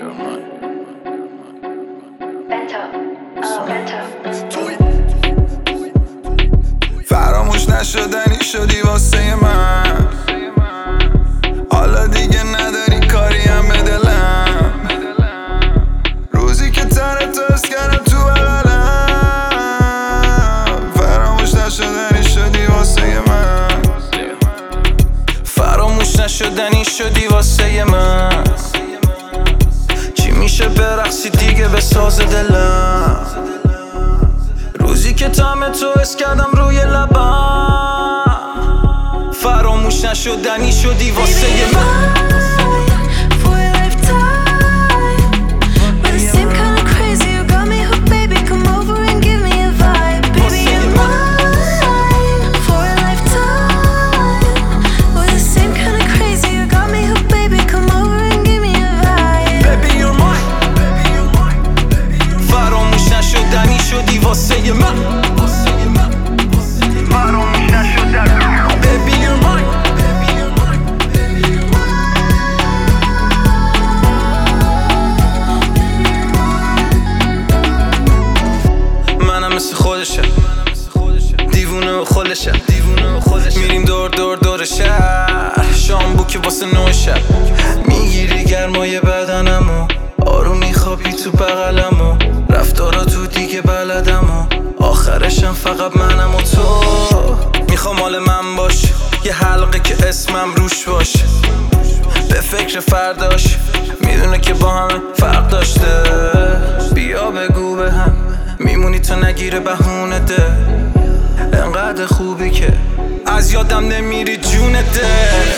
فراموش نشدنی شدی واسه من، حالا دیگه نداری کاری هم به دلم. روزی که تنت تو حس کردم تو بغلم، فراموش نشدنی شدی واسه من. فراموش نشدنی شدی واسه من. چی میشه برقصی دیگه به ساز دلم؟ روزی که طعم تو حس کردم روی لبم، فراموش نشدنی شدی واسه من. شدی واسه من. فراموش نشدنی Baby you're mine. منم مثل خودشم، دیوونه و خودشم. میریم دور دور شهر، شام بوکی واسه 9 شب. میگیری گرمای بدنمو، آروم میخوابی تو بغلمو. رفتارا تو دیگه بلدمو، آخرشم فقط منم و تو. میخوام مال من باش، یه حلقه که اسمم روش باش. به فکر فرداش، میدونه که با همه فرق داشته. بیا بگو به هم، میمونی تا نگیره بهونه ده. انقدر خوبی که از یادم نمیری جونه ده.